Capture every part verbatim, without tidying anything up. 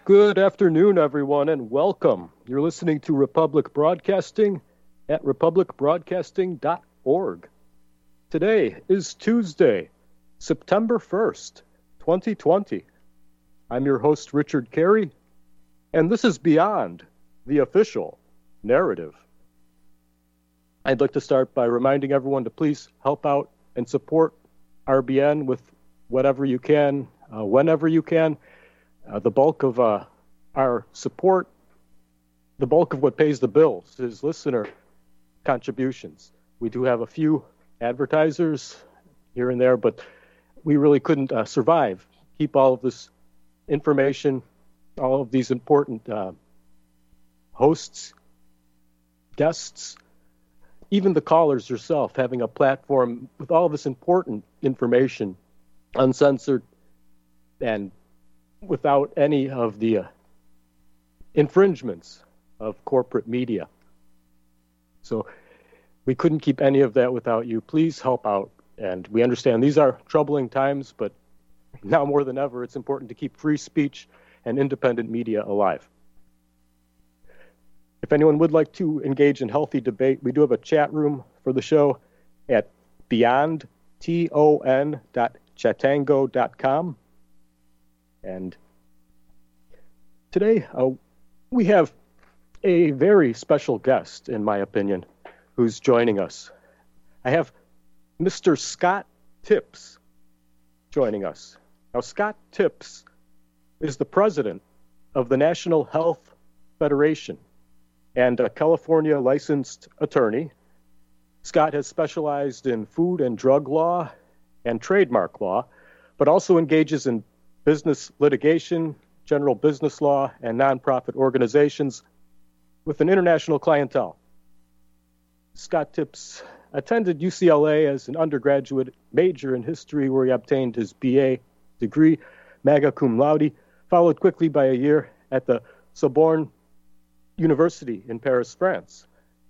Good afternoon, everyone, and welcome. You're listening to Republic Broadcasting at republic broadcasting dot org. Today is Tuesday, September first, twenty twenty. I'm your host, Richard Carey, and this is Beyond the Official Narrative. I'd like to start by reminding everyone to please help out and support R B N with whatever you can, uh, whenever you can. Uh, the bulk of uh, our support, the bulk of what pays the bills is listener contributions. We do have a few advertisers here and there, but we really couldn't uh, survive, keep all of this information, all of these important uh, hosts, guests, even the callers yourself, having a platform with all this important information, uncensored, and without any of the uh, infringements of corporate media. So we couldn't keep any of that without you. Please help out. And we understand these are troubling times, but now more than ever, it's important to keep free speech and independent media alive. If anyone would like to engage in healthy debate, we do have a chat room for the show at beyond ton dot chatango dot com. And today uh, we have a very special guest, in my opinion, who's joining us. I have Mister Scott Tipps joining us. Now, Scott Tipps is the president of the National Health Federation and a California licensed attorney. Scott has specialized in food and drug law and trademark law, but also engages in business litigation, general business law, and nonprofit organizations with an international clientele. Scott Tipps attended U C L A as an undergraduate, major in history, where he obtained his B A degree, magna cum laude, followed quickly by a year at the Sorbonne University in Paris, France.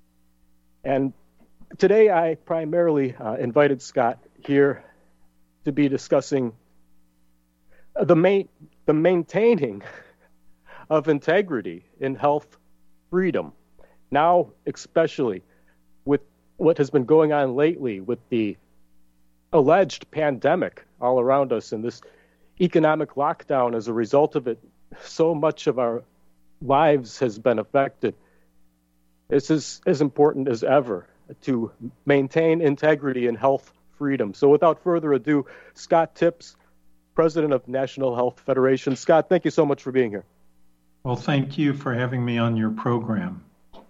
And today I primarily uh, invited Scott here to be discussing the main, the maintaining of integrity in health freedom. Now, especially with what has been going on lately with the alleged pandemic all around us and this economic lockdown as a result of it, so much of our lives has been affected. This is as important as ever to maintain integrity and health freedom. So without further ado, Scott Tipps, president of National Health Federation. Scott, thank you so much for being here. Well, thank you for having me on your program.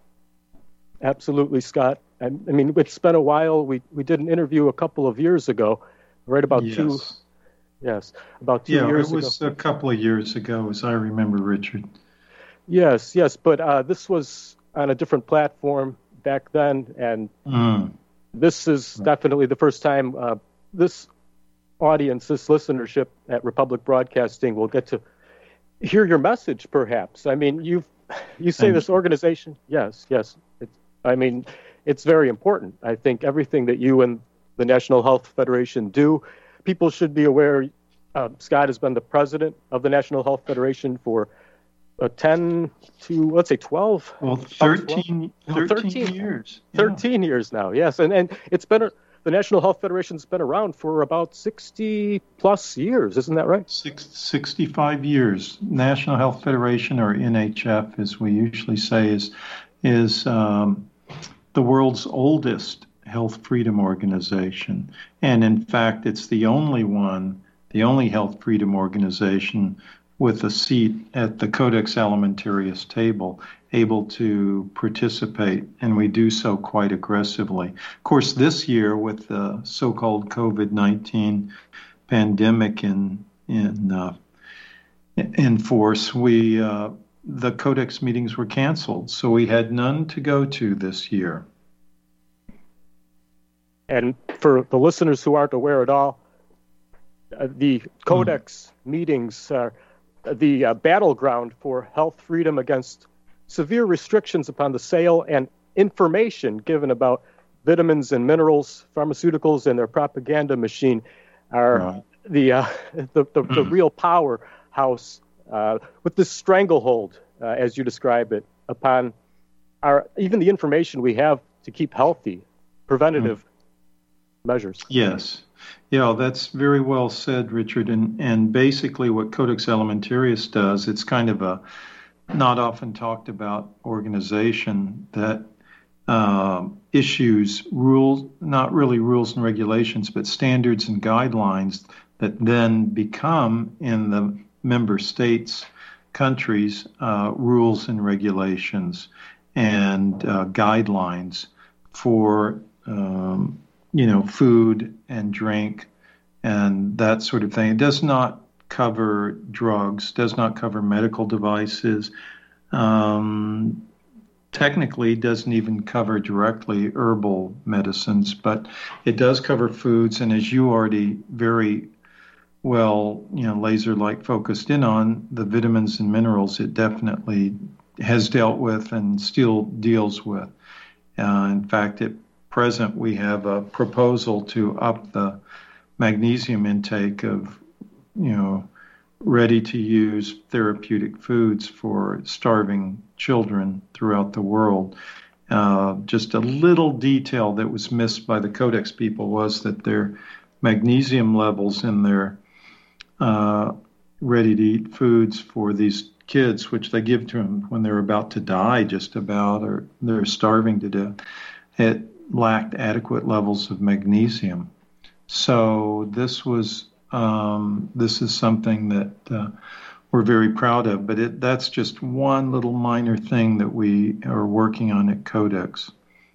Absolutely, Scott. I, I mean, it's been a while. We we did an interview a couple of years ago, right about yes. two. Yes, about two yeah, years ago. Yeah, it was ago. a couple of years ago, as I remember, Richard. Yes, yes, but uh, this was on a different platform back then, and mm. this is right. definitely the first time uh, this audience, this listenership at Republic Broadcasting will get to hear your message, perhaps. I mean, you you say Thank this you. organization, yes, yes. It's, I mean, it's very important. I think everything that you and the National Health Federation do, people should be aware. Uh, Scott has been the president of the National Health Federation for uh, ten to, let's say, twelve. Well, thirteen, twelve, thirteen, thirteen years. Yeah. thirteen years now, yes. And, and it's been a, the National Health Federation's been around for about sixty plus years, isn't that right? Six, sixty-five years. National Health Federation, or N H F, as we usually say, is is um, the world's oldest health freedom organization. And in fact, it's the only one, the only health freedom organization with a seat at the Codex Alimentarius table, able to participate, and we do so quite aggressively. Of course, this year, with the so-called COVID nineteen pandemic in in uh, in force, we uh, the Codex meetings were canceled, so we had none to go to this year. And for the listeners who aren't aware at all, uh, the Codex mm. meetings are the uh, battleground for health freedom against severe restrictions upon the sale and information given about vitamins and minerals, pharmaceuticals, and their propaganda machine are right. the, uh, the, the the real powerhouse uh, with this stranglehold, uh, as you describe it, upon our even the information we have to keep healthy, preventative mm-hmm. measures. Yes. Yeah, that's very well said, Richard. And, and basically what Codex Alimentarius does, it's kind of a not often talked about organization that uh, issues rules, not really rules and regulations, but standards and guidelines that then become in the member states, countries, uh, rules and regulations and uh, guidelines for, um, you know, food and drink and that sort of thing. It does not cover drugs, does not cover medical devices, um, technically doesn't even cover directly herbal medicines, but it does cover foods. And as you already very well, you know, laser-like focused in on, the vitamins and minerals it definitely has dealt with and still deals with. Uh, in fact, at present, we have a proposal to up the magnesium intake of, you know, ready-to-use therapeutic foods for starving children throughout the world. Uh, just a little detail that was missed by the Codex people was that their magnesium levels in their uh, ready-to-eat foods for these kids, which they give to them when they're about to die just about, or they're starving to death, it lacked adequate levels of magnesium. So this was um, this is something that uh, we're very proud of, but it, that's just one little minor thing that we are working on at Codex.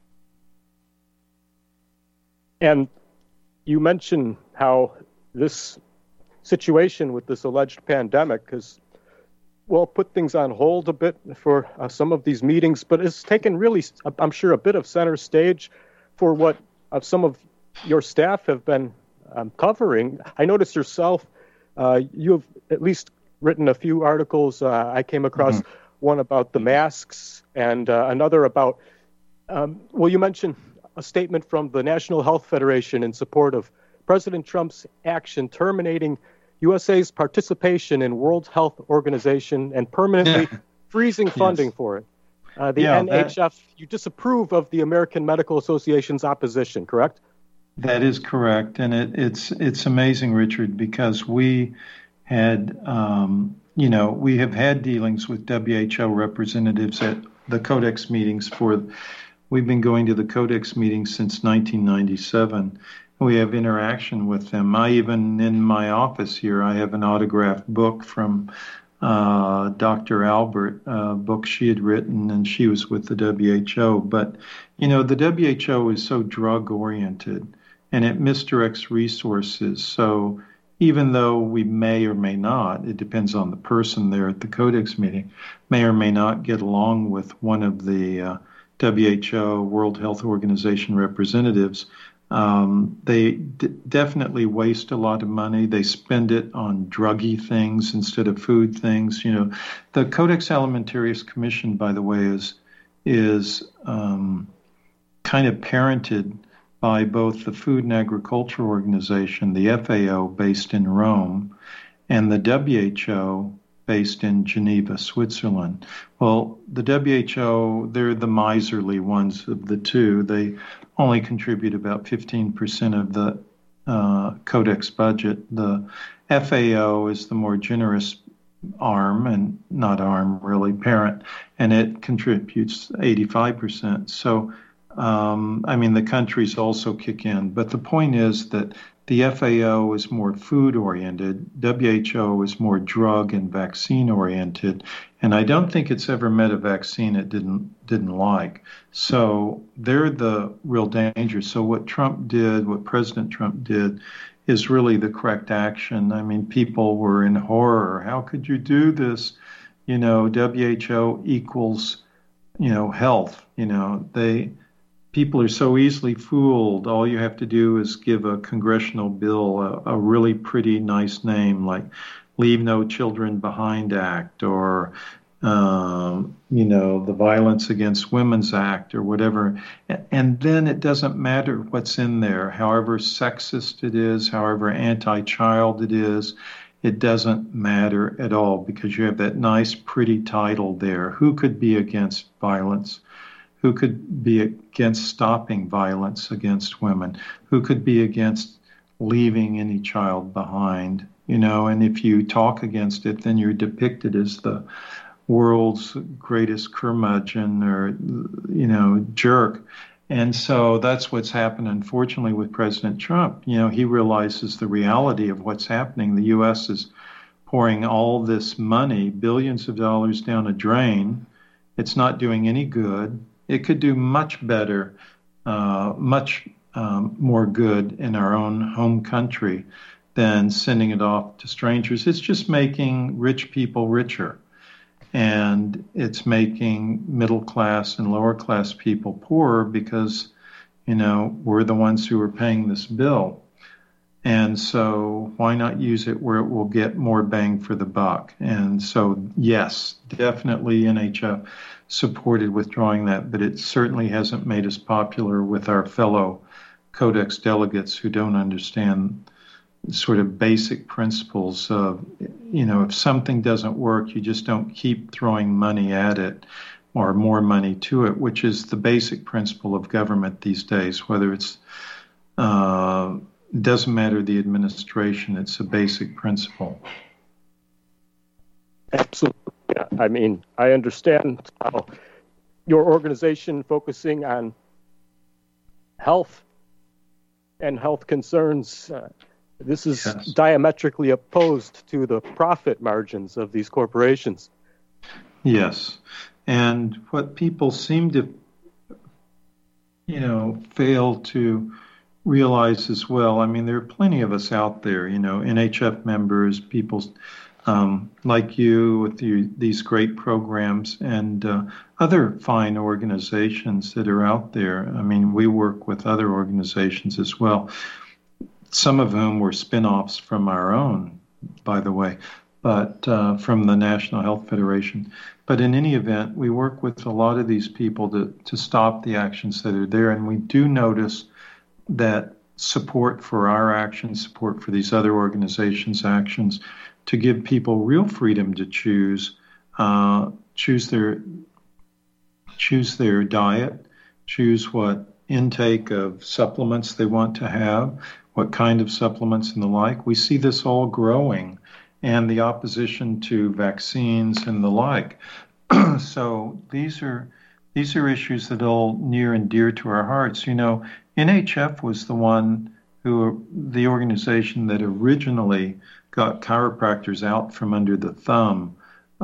And you mentioned how this situation with this alleged pandemic has, well, put things on hold a bit for uh, some of these meetings, but it's taken really, I'm sure, a bit of center stage for what uh, some of your staff have been um, covering. I noticed yourself, uh, you have at least written a few articles. Uh, I came across mm-hmm. one about the masks and uh, another about, um, well, you mentioned a statement from the National Health Federation in support of President Trump's action terminating U S A's participation in World Health Organization and permanently yeah. freezing funding yes. for it. Uh, the yeah, N H F, that, you disapprove of the American Medical Association's opposition, correct? That is correct. And it, it's it's amazing, Richard, because we had, um, you know, we have had dealings with W H O representatives at the Codex meetings for, we've been going to the Codex meetings since nineteen ninety-seven. We have interaction with them. I even, in my office here, I have an autographed book from uh, Doctor Albert, a book she had written, and she was with the W H O. But, you know, the W H O is so drug-oriented, and it misdirects resources. So even though we may or may not, it depends on the person there at the Codex meeting, may or may not get along with one of the uh, W H O, World Health Organization representatives, Um, they d- definitely waste a lot of money. They spend it on druggy things instead of food things. You know, the Codex Alimentarius Commission, by the way, is is um, kind of parented by both the Food and Agriculture Organization, the F A O, based in Rome, and the W H O, based in Geneva, Switzerland. Well, the W H O, they're the miserly ones of the two. They only contribute about fifteen percent of the uh, Codex budget. The F A O is the more generous arm, and not arm, really, parent, and it contributes eighty-five percent. So, um, I mean, the countries also kick in. But the point is that the F A O is more food-oriented, W H O is more drug and vaccine-oriented, and I don't think it's ever met a vaccine it didn't didn't like. So they're the real danger. So what Trump did, what President Trump did, is really the correct action. I mean, people were in horror. How could you do this? You know, W H O equals, you know, health. You know, they... People are so easily fooled. All you have to do is give a congressional bill a, a really pretty, nice name like Leave No Children Behind Act, or, um, you know, the Violence Against Women's Act, or whatever. And then it doesn't matter what's in there, however sexist it is, however anti-child it is. it doesn't matter at all because you have that nice, pretty title there. Who could be against violence? Who could be against stopping violence against women? Who could be against leaving any child behind? You know, and if you talk against it, then you're depicted as the world's greatest curmudgeon or, you know, jerk. And so that's what's happened, unfortunately, with President Trump. You know, he realizes the reality of what's happening. The U S is pouring all this money, billions of dollars down a drain. It's not doing any good. It could do much better, uh, much um, more good in our own home country than sending it off to strangers. It's just making rich people richer. And it's making middle class and lower class people poorer because, you know, we're the ones who are paying this bill. And so why not use it where it will get more bang for the buck? And so, yes, definitely N H F supported withdrawing that, but it certainly hasn't made us popular with our fellow Codex delegates who don't understand sort of basic principles of, you know, if something doesn't work, you just don't keep throwing money at it or more money to it, which is the basic principle of government these days, whether it's, uh, doesn't matter the administration, it's a basic principle. Absolutely. Yeah. I mean, I understand how your organization focusing on health and health concerns, uh, this is yes. diametrically opposed to the profit margins of these corporations. Yes. And what people seem to, you know, fail to realize as well, I mean, there are plenty of us out there, you know, N H F members, people um, like you with you, these great programs and uh, other fine organizations that are out there. I mean, we work with other organizations as well. Some of whom were spin-offs from our own, by the way, but uh, from the National Health Federation. But in any event, we work with a lot of these people to, to stop the actions that are there. And we do notice that support for our actions, support for these other organizations' actions, to give people real freedom to choose, uh, choose their, choose their diet, choose what intake of supplements they want to have, what kind of supplements and the like. We see this all growing and the opposition to vaccines and the like. So these are these are issues that are all near and dear to our hearts. You know, N H F was the one who, the organization that originally got chiropractors out from under the thumb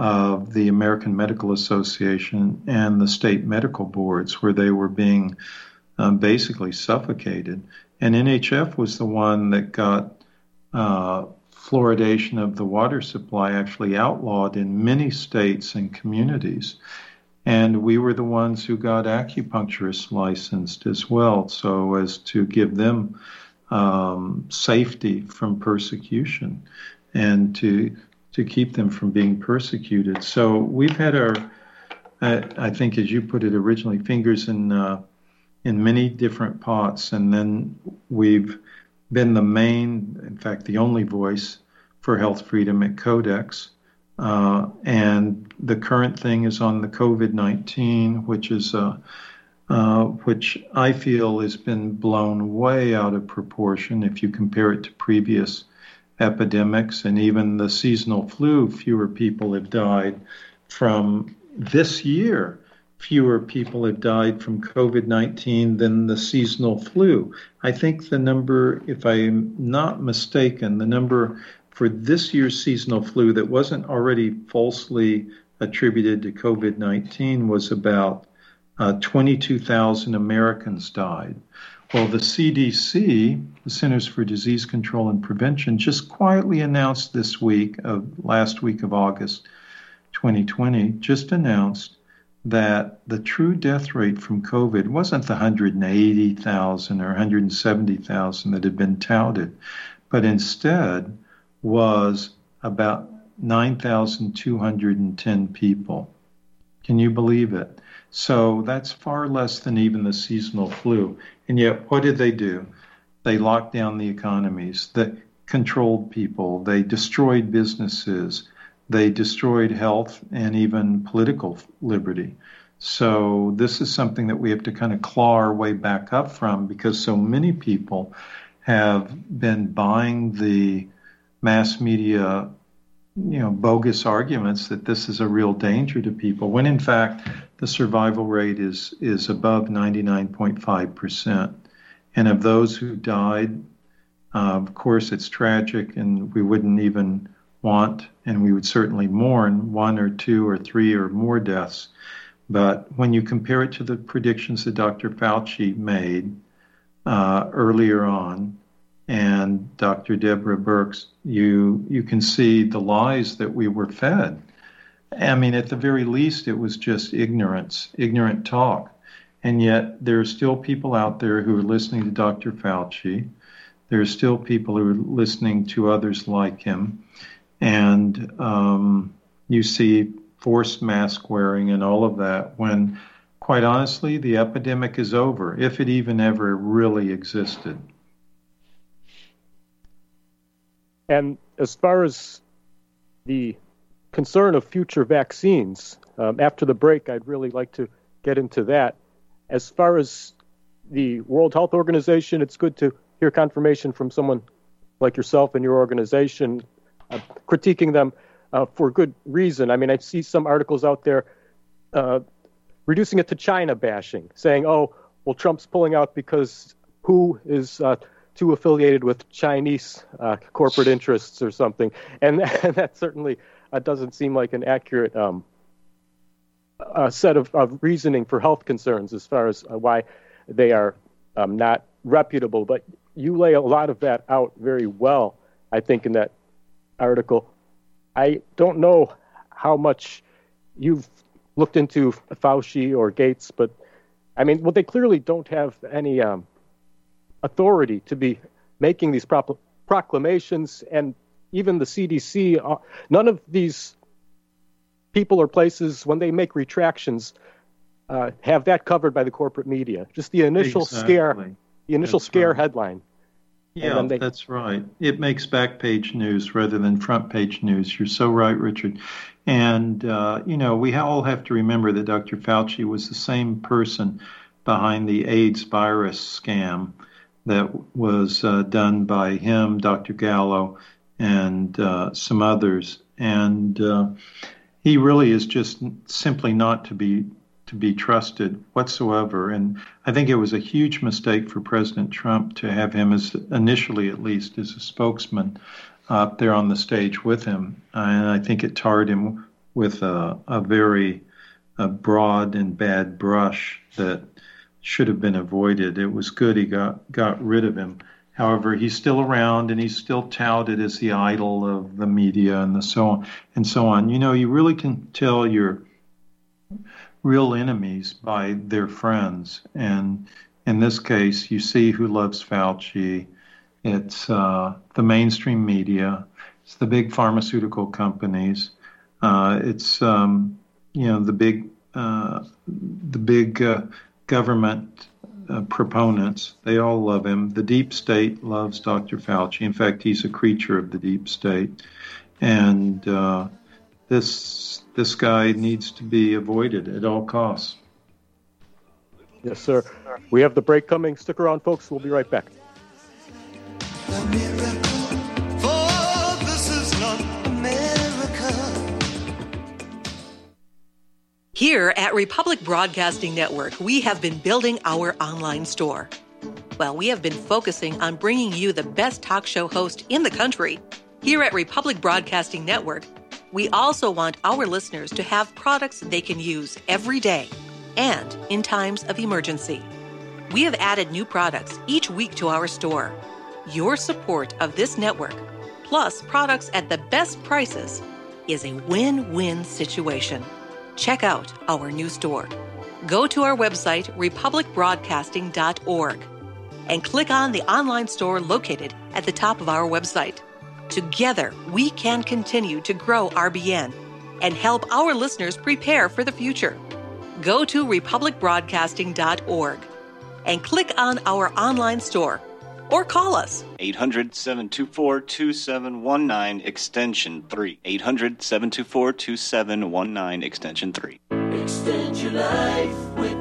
of the American Medical Association and the state medical boards, where they were being um, basically suffocated. And N H F was the one that got uh, fluoridation of the water supply actually outlawed in many states and communities. And we were the ones who got acupuncturists licensed as well, so as to give them um, safety from persecution and to to keep them from being persecuted. So we've had our, uh, I think, as you put it originally, fingers in uh, in many different pots, and then we've been the main, in fact, the only voice for health freedom at Codex. Uh, and the current thing is on the COVID nineteen, which is uh, uh, which I feel has been blown way out of proportion if you compare it to previous epidemics, and even the seasonal flu. Fewer people have died from this year. Fewer people have died from COVID nineteen than the seasonal flu. I think the number, if I'm not mistaken, the number for this year's seasonal flu that wasn't already falsely attributed to COVID nineteen was about uh, twenty-two thousand Americans died. Well, the C D C, the Centers for Disease Control and Prevention, just quietly announced this week, of last week of August twenty twenty, just announced that the true death rate from COVID wasn't the one hundred eighty thousand or one hundred seventy thousand that had been touted, but instead was about nine thousand two hundred ten people. Can you believe it? So that's far less than even the seasonal flu. And yet, what did they do? They locked down the economies. The controlled people. They destroyed businesses. They destroyed health and even political liberty. So this is something that we have to kind of claw our way back up from, because so many people have been buying the mass media, you know, bogus arguments that this is a real danger to people, when in fact the survival rate is is above ninety-nine point five percent. And of those who died, uh, of course, it's tragic, and we wouldn't even want, and we would certainly mourn one or two or three or more deaths. But when you compare it to the predictions that Doctor Fauci made uh, earlier on, and Doctor Deborah Birx, you you can see the lies that we were fed. I mean, at the very least, it was just ignorance, ignorant talk. And yet there are still people out there who are listening to Doctor Fauci. There are still people who are listening to others like him. And um, you see forced mask wearing and all of that, when, quite honestly, the epidemic is over, if it even ever really existed. And as far as the concern of future vaccines, um, after the break, I'd really like to get into that. As far as the World Health Organization, it's good to hear confirmation from someone like yourself and your organization, uh, critiquing them uh, for good reason. I mean, I see some articles out there uh, reducing it to China bashing, saying, oh, well, Trump's pulling out because W H O is uh, too affiliated with Chinese uh, corporate interests or something. And, and that certainly uh, doesn't seem like an accurate um, uh, set of, of reasoning for health concerns as far as uh, why they are um, not reputable. But you lay a lot of that out very well, I think, in that article. I don't know how much you've looked into Fauci or Gates, but I mean, well, they clearly don't have any um, authority to be making these pro- proclamations, and even the C D C, uh, none of these people or places, when they make retractions, uh, have that covered by the corporate media. Just the initial exactly. scare, the initial that's scare right. headline. Yeah, they... that's right. It makes back page news rather than front page news. You're so right, Richard. And, uh, you know, we all have to remember that Doctor Fauci was the same person behind the AIDS virus scam that was uh, done by him, Doctor Gallo, and uh, some others. And uh, he really is just simply not to be to be trusted whatsoever. And I think it was a huge mistake for President Trump to have him, as initially at least, as a spokesman uh, up there on the stage with him. And I think it tarred him with a, a very a broad and bad brush that should have been avoided. It was good he got, got rid of him. However, he's still around, and he's still touted as the idol of the media and the so on and so on. You know, you really can tell your real enemies by their friends. And in this case, you see who loves Fauci. It's uh, the mainstream media. It's the big pharmaceutical companies. Uh, it's um, you know the big uh, the big uh, government uh, proponents. They all love him. The deep state loves Doctor Fauci. In fact, he's a creature of the deep state, and uh, this this guy needs to be avoided at all costs. Yes, sir. We have the break coming. Stick around, folks. We'll be right back. Here at Republic Broadcasting Network, we have been building our online store. Well, we have been focusing on bringing you the best talk show host in the country. Here at Republic Broadcasting Network, we also want our listeners to have products they can use every day and in times of emergency. We have added new products each week to our store. Your support of this network, plus products at the best prices, is a win-win situation. Check out our new store. Go to our website, republic broadcasting dot org, and click on the online store located at the top of our website. Together, we can continue to grow R B N and help our listeners prepare for the future. Go to republic broadcasting dot org and click on our online store, or call us. eight hundred, seven two four, two seven one nine, extension three. eight hundred, seven two four, two seven one nine, extension three. Extend your life with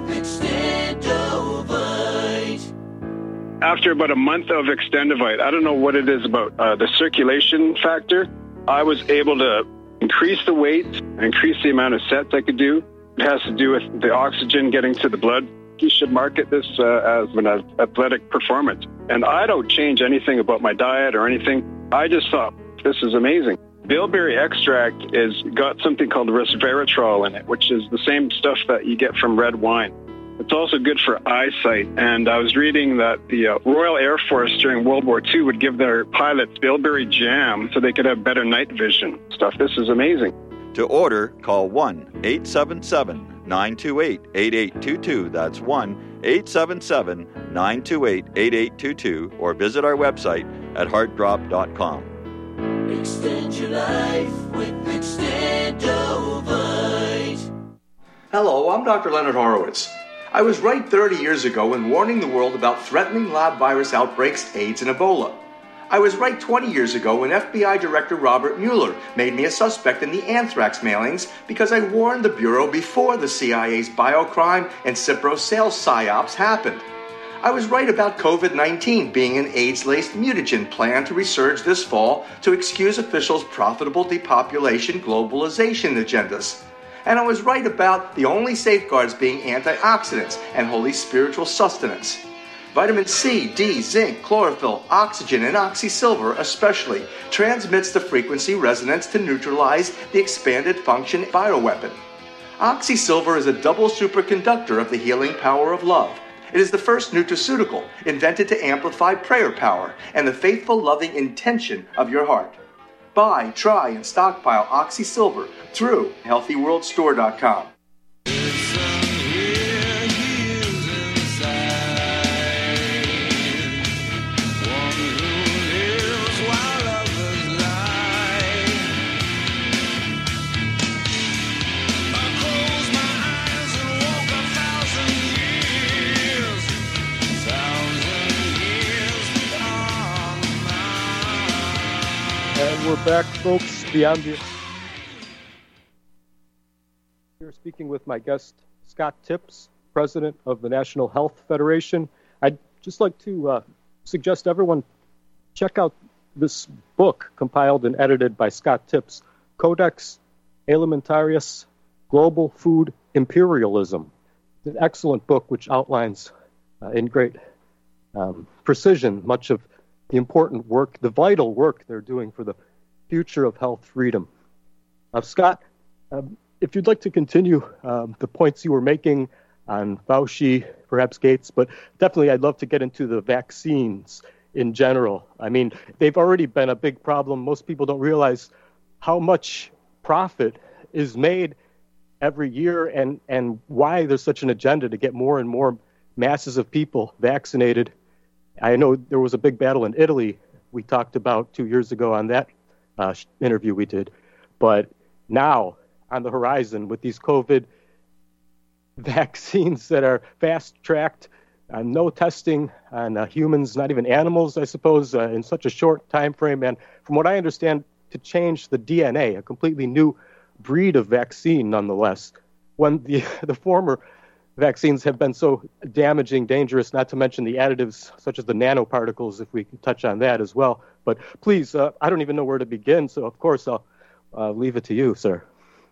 Extendovite. After about a month of Extendovite, I don't know what it is about uh, the circulation factor, I was able to increase the weight, increase the amount of sets I could do. It has to do with the oxygen getting to the blood. You should market this uh, as an athletic performance. And I don't change anything about my diet or anything. I just thought, this is amazing. Bilberry extract is got something called resveratrol in it, which is the same stuff that you get from red wine. It's also good for eyesight. And I was reading that the uh, Royal Air Force during World War Two would give their pilots bilberry jam so they could have better night vision stuff. This is amazing. To order, call one eight seven seven, nine two eight, eight eight two two. That's one eight seven seven, nine two eight, eight eight two two, or visit our website at heart drop dot com. Extend your life with Extendovite. Hello, I'm Doctor Leonard Horowitz. I was right thirty years ago in warning the world about threatening lab virus outbreaks, AIDS, and Ebola. I was right twenty years ago when F B I Director Robert Mueller made me a suspect in the anthrax mailings because I warned the Bureau before the C I A's biocrime and Cipro sales psyops happened. I was right about covid nineteen being an AIDS-laced mutagen planned to resurge this fall to excuse officials' profitable depopulation globalization agendas. And I was right about the only safeguards being antioxidants and holy spiritual sustenance. Vitamin C, D, zinc, chlorophyll, oxygen, and oxysilver especially transmits the frequency resonance to neutralize the expanded function bioweapon. Oxysilver is a double superconductor of the healing power of love. It is the first nutraceutical invented to amplify prayer power and the faithful, loving intention of your heart. Buy, try, and stockpile Oxysilver through healthy world store dot com. And we're back, folks, beyond the... We're speaking with my guest, Scott Tipps, president of the National Health Federation. I'd just like to uh, suggest everyone check out this book compiled and edited by Scott Tipps, Codex Alimentarius, Global Food Imperialism. It's an excellent book which outlines uh, in great um, precision much of the important work, the vital work they're doing for the future of health freedom. Uh, Scott, um, if you'd like to continue um, the points you were making on Fauci, perhaps Gates, but definitely I'd love to get into the vaccines in general. I mean, they've already been a big problem. Most people don't realize how much profit is made every year and, and why there's such an agenda to get more and more masses of people vaccinated. I know there was a big battle in Italy we talked about two years ago on that uh, interview we did. But now, on the horizon, with these COVID vaccines that are fast-tracked, uh, no testing on uh, humans, not even animals, I suppose, uh, in such a short time frame. And from what I understand, to change the D N A, a completely new breed of vaccine, nonetheless, when the the former vaccines have been so damaging, dangerous, not to mention the additives such as the nanoparticles, if we can touch on that as well. But please, uh, I don't even know where to begin, so of course I'll uh, leave it to you, sir.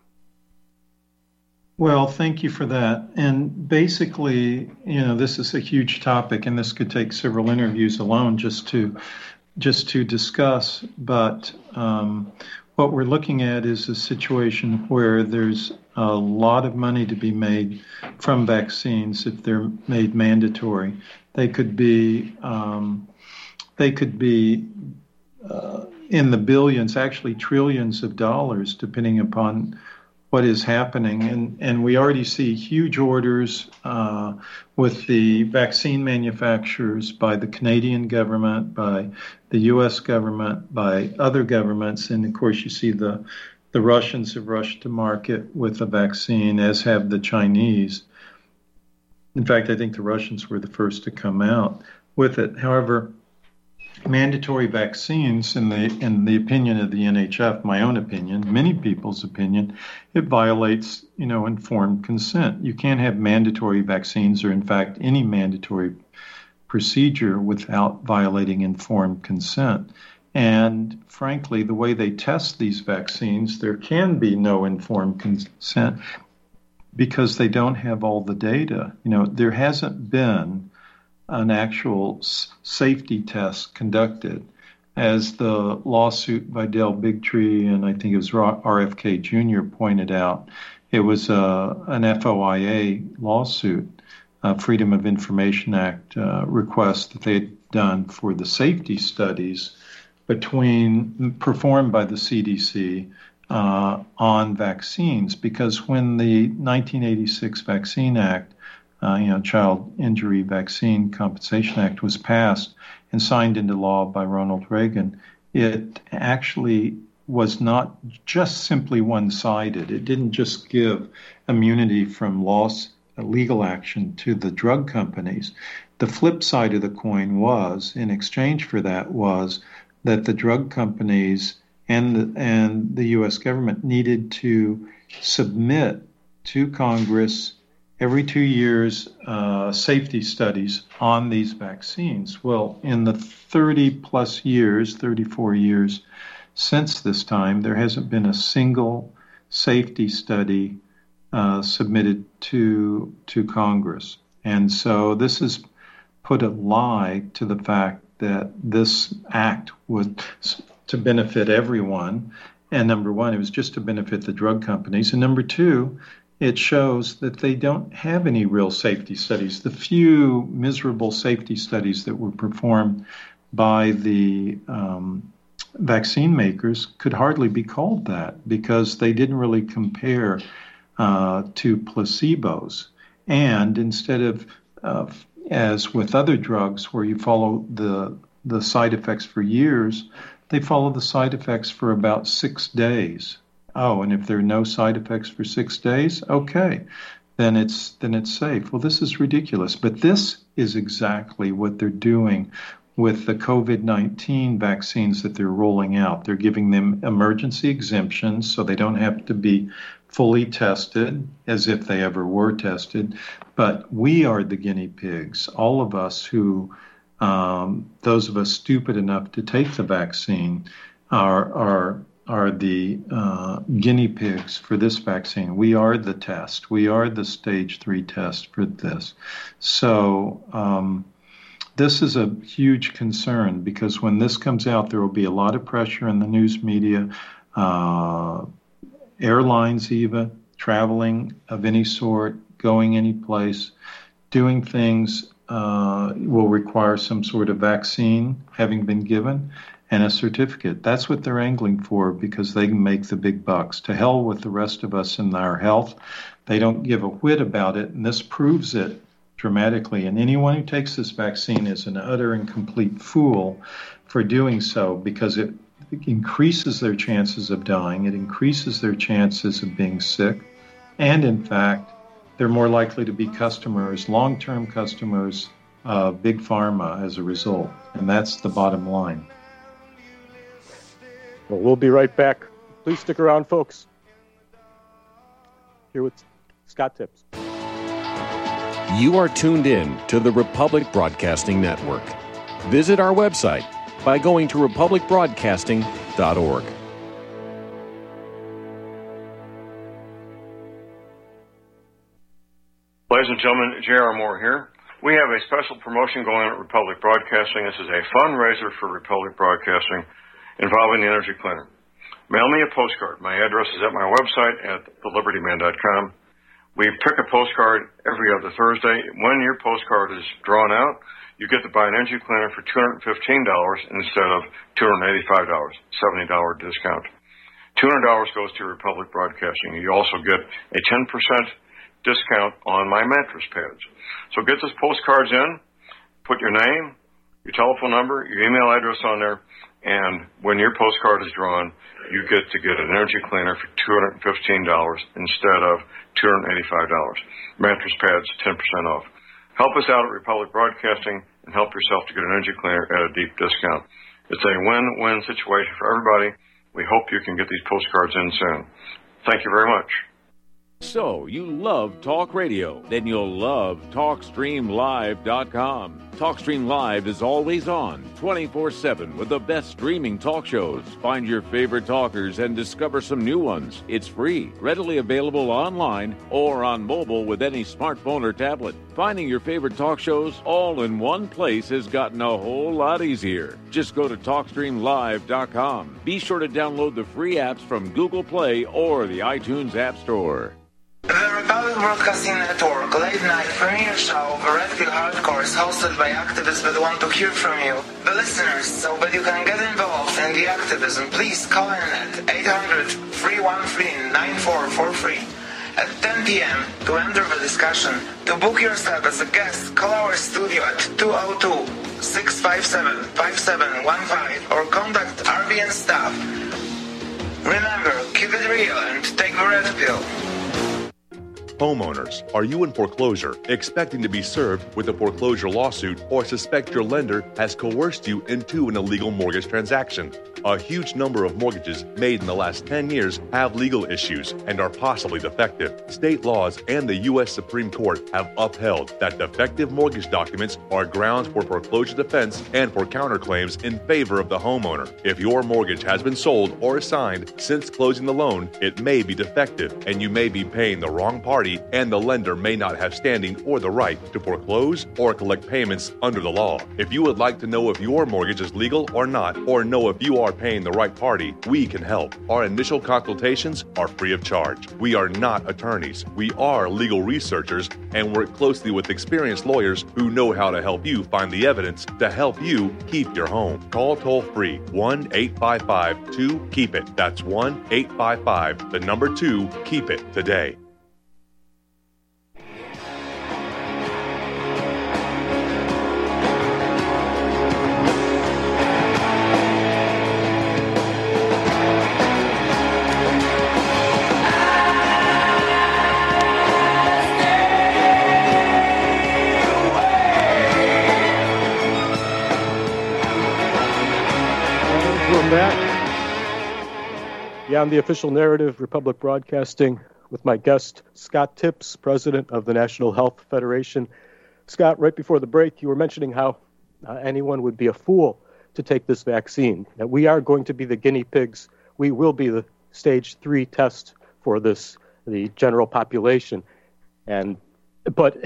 Well, thank you for that. And basically, you know, this is a huge topic, and this could take several interviews alone just to just to discuss. But um, what we're looking at is a situation where there's a lot of money to be made from vaccines if they're made mandatory. They could be um, they could be uh, in the billions, actually trillions of dollars, depending upon what is happening. And, and we already see huge orders uh, with the vaccine manufacturers by the Canadian government, by the U S government, by other governments. And of course, you see the, the Russians have rushed to market with a vaccine, as have the Chinese. In fact, I think the Russians were the first to come out with it. However, mandatory vaccines, in the in the opinion of the N H F, my own opinion, many people's opinion, it violates, you know, informed consent. You can't have mandatory vaccines, or in fact any mandatory procedure, without violating informed consent. And frankly, the way they test these vaccines, there can be no informed consent because they don't have all the data. You know, there hasn't been an actual safety test conducted. As the lawsuit by Del Bigtree and I think it was R F K Junior pointed out, it was uh, an F O I A lawsuit, uh, Freedom of Information Act uh, request that they'd done for the safety studies between performed by the C D C uh, on vaccines, because when the nineteen eighty-six Vaccine Act, uh, you know, Child Injury Vaccine Compensation Act, was passed and signed into law by Ronald Reagan, it actually was not just simply one-sided. It didn't just give immunity from loss, legal action to the drug companies. The flip side of the coin was, in exchange for that, was that the drug companies and the, and the U S government needed to submit to Congress every two years uh, safety studies on these vaccines. Well, in the thirty plus years, thirty-four years since this time, there hasn't been a single safety study uh, submitted to to Congress. And so this has put a lie to the fact that this act was to benefit everyone. And number one, it was just to benefit the drug companies. And number two, it shows that they don't have any real safety studies. The few miserable safety studies that were performed by the um, vaccine makers could hardly be called that, because they didn't really compare uh, to placebos. And instead of, uh, as with other drugs where you follow the the side effects for years, they follow the side effects for about six days. Oh, and if there are no side effects for six days, okay, then it's then it's safe. Well, this is ridiculous. But this is exactly what they're doing with the COVID nineteen vaccines that they're rolling out. They're giving them emergency exemptions so they don't have to be fully tested as if they ever were tested. But we are the guinea pigs, all of us who, um, those of us stupid enough to take the vaccine, are are are the uh, guinea pigs for this vaccine. We are the test. We are the stage three test for this. So um, this is a huge concern, because when this comes out, there will be a lot of pressure in the news media, uh, airlines even, traveling of any sort, going any place, doing things uh, will require some sort of vaccine having been given and a certificate. That's what they're angling for, because they can make the big bucks. To hell with the rest of us and our health. They don't give a whit about it, and this proves it dramatically. And anyone who takes this vaccine is an utter and complete fool for doing so, because it increases their chances of dying, it increases their chances of being sick, and in fact, they're more likely to be customers, long-term customers of Big Pharma as a result. And that's the bottom line. Well, we'll be right back. Please stick around, folks. Here with Scott Tips. You are tuned in to the Republic Broadcasting Network. Visit our website by going to republic broadcasting dot org. Ladies and gentlemen, J R. Moore here. We have a special promotion going on at Republic Broadcasting. This is a fundraiser for Republic Broadcasting involving the Energy Cleaner. Mail me a postcard. My address is at my website at the liberty man dot com. We pick a postcard every other Thursday. When your postcard is drawn out, you get to buy an Energy Cleaner for two hundred fifteen dollars instead of two hundred eighty-five dollars, seventy dollars discount. two hundred dollars goes to Republic Broadcasting. You also get a ten percent discount on my mattress pads. So get those postcards in, put your name, your telephone number, your email address on there, and when your postcard is drawn, you get to get an Energy Cleaner for two hundred fifteen dollars instead of two hundred eighty-five dollars. Mattress pads, ten percent off. Help us out at Republic Broadcasting and help yourself to get an energy cleaner at a deep discount. It's a win-win situation for everybody. We hope you can get these postcards in soon. Thank you very much. So, you love talk radio? Then you'll love talk stream live dot com. TalkStream Live is always on, twenty-four seven, with the best streaming talk shows. Find your favorite talkers and discover some new ones. It's free, readily available online or on mobile with any smartphone or tablet. Finding your favorite talk shows all in one place has gotten a whole lot easier. Just go to talk stream live dot com. Be sure to download the free apps from Google Play or the iTunes App Store. The Republic Broadcasting Network late night premiere show of Red Pill Hardcore is hosted by activists that want to hear from you, the listeners. So that you can get involved in the activism, please call in at eight hundred, three one three, nine four four three at ten p.m. to enter the discussion. To book yourself as a guest, call our studio at two oh two, six five seven, five seven one five or contact R B N staff. Remember, keep it real and take the Red Pill. Homeowners, are you in foreclosure, expecting to be served with a foreclosure lawsuit, or suspect your lender has coerced you into an illegal mortgage transaction? A huge number of mortgages made in the last ten years have legal issues and are possibly defective. State laws and the U S Supreme Court have upheld that defective mortgage documents are grounds for foreclosure defense and for counterclaims in favor of the homeowner. If your mortgage has been sold or assigned since closing the loan, it may be defective and you may be paying the wrong party, and the lender may not have standing or the right to foreclose or collect payments under the law. If you would like to know if your mortgage is legal or not, or know if you are paying the right party, we can help. Our initial consultations are free of charge. We are not attorneys. We are legal researchers and work closely with experienced lawyers who know how to help you find the evidence to help you keep your home. Call toll-free one eight five five two keep it. That's one eight five five, the number two, keep it today. Beyond the Official Narrative, Republic Broadcasting, with my guest, Scott Tipps, president of the National Health Federation. Scott, right before the break, you were mentioning how uh, anyone would be a fool to take this vaccine. That we are going to be the guinea pigs. We will be the stage three test for this, the general population. And but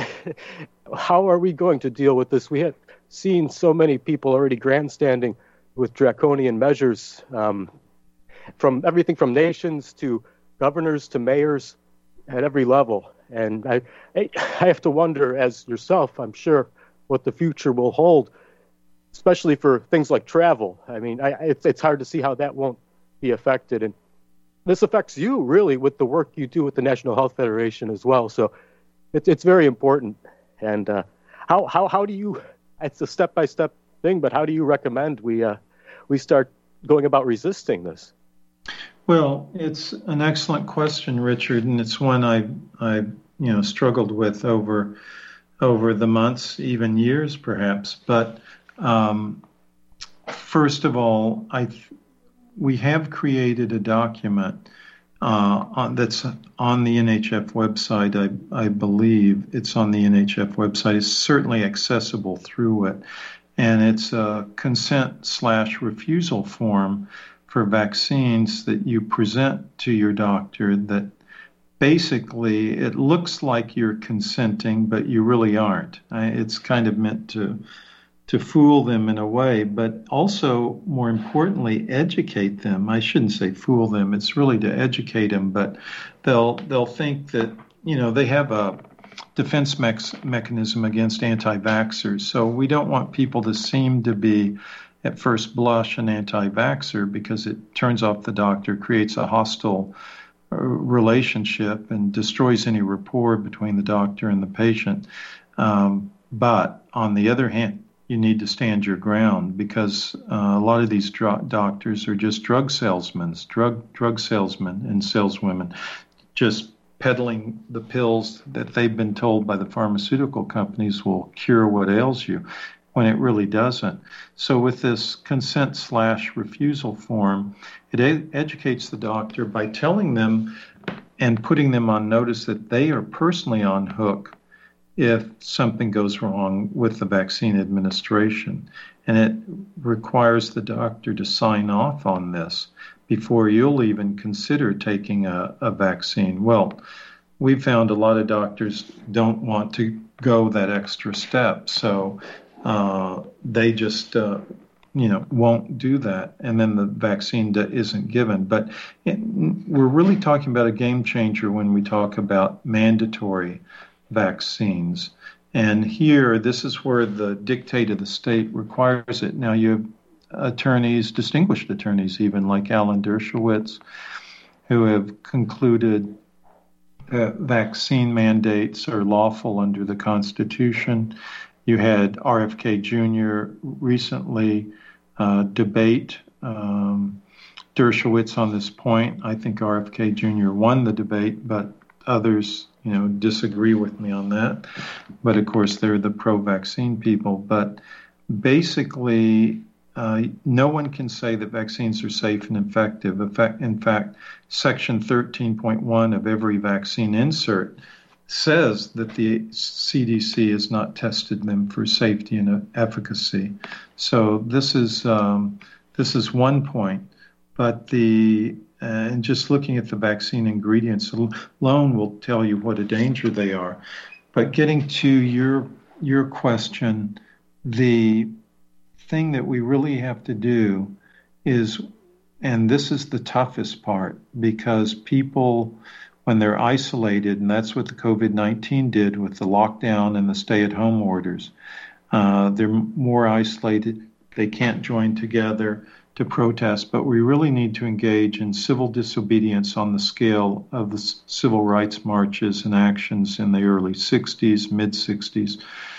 how are we going to deal with this? We have seen so many people already grandstanding with draconian measures, um, from everything from nations to governors to mayors at every level. And I, I have to wonder, as yourself, I'm sure, what the future will hold, especially for things like travel. I mean, I, it's, it's hard to see how that won't be affected. And this affects you, really, with the work you do with the National Health Federation as well. So it's it's very important. And uh, how, how, how do you, it's a step-by-step thing, but how do you recommend we uh, we start going about resisting this? Well, it's an excellent question, Richard, and it's one I I you know struggled with over over the months, even years, perhaps. But um, first of all, I we have created a document uh, on, that's on the N H F website. I I believe it's on the N H F website. It's certainly accessible through it, and it's a consent slash refusal form for vaccines that you present to your doctor that basically it looks like you're consenting, but you really aren't. It's kind of meant to to fool them in a way, but also, more importantly, educate them. I shouldn't say fool them. It's really to educate them, but they'll they'll think that, you know, they have a defense mex- mechanism against anti-vaxxers. So we don't want people to seem to be at first blush an anti-vaxxer, because it turns off the doctor, creates a hostile uh, relationship, and destroys any rapport between the doctor and the patient. Um, but on the other hand, you need to stand your ground, because uh, a lot of these dro- doctors are just drug salesmen, drug drug salesmen and saleswomen, just peddling the pills that they've been told by the pharmaceutical companies will cure what ails you. when it really doesn't. So with this consent slash refusal form, it ed- educates the doctor by telling them and putting them on notice that they are personally on hook if something goes wrong with the vaccine administration. And it requires the doctor to sign off on this before you'll even consider taking a, a vaccine. Well, we found a lot of doctors don't want to go that extra step, so uh, they just, uh, you know, won't do that, and then the vaccine isn't given. But it, we're really talking about a game changer when we talk about mandatory vaccines. And here, this is where the dictate of the state requires it. Now, you have attorneys, distinguished attorneys even, like Alan Dershowitz, who have concluded that vaccine mandates are lawful under the Constitution. You had R F K Junior recently uh, debate um, Dershowitz on this point. I think R F K Junior won the debate, but others, you know, disagree with me on that. But of course, they're the pro-vaccine people. But basically, uh, no one can say that vaccines are safe and effective. In fact, in fact, Section thirteen point one of every vaccine insert says that the C D C has not tested them for safety and efficacy. So this is um, this is one point. But the uh, and just looking at the vaccine ingredients alone will tell you what a danger they are. But getting to your your question, the thing that we really have to do is, and this is the toughest part, because people, when they're isolated, and that's what the COVID nineteen did with the lockdown and the stay-at-home orders, uh, they're more isolated. They can't join together to protest, but we really need to engage in civil disobedience on the scale of the civil rights marches and actions in the early sixties, mid-sixties,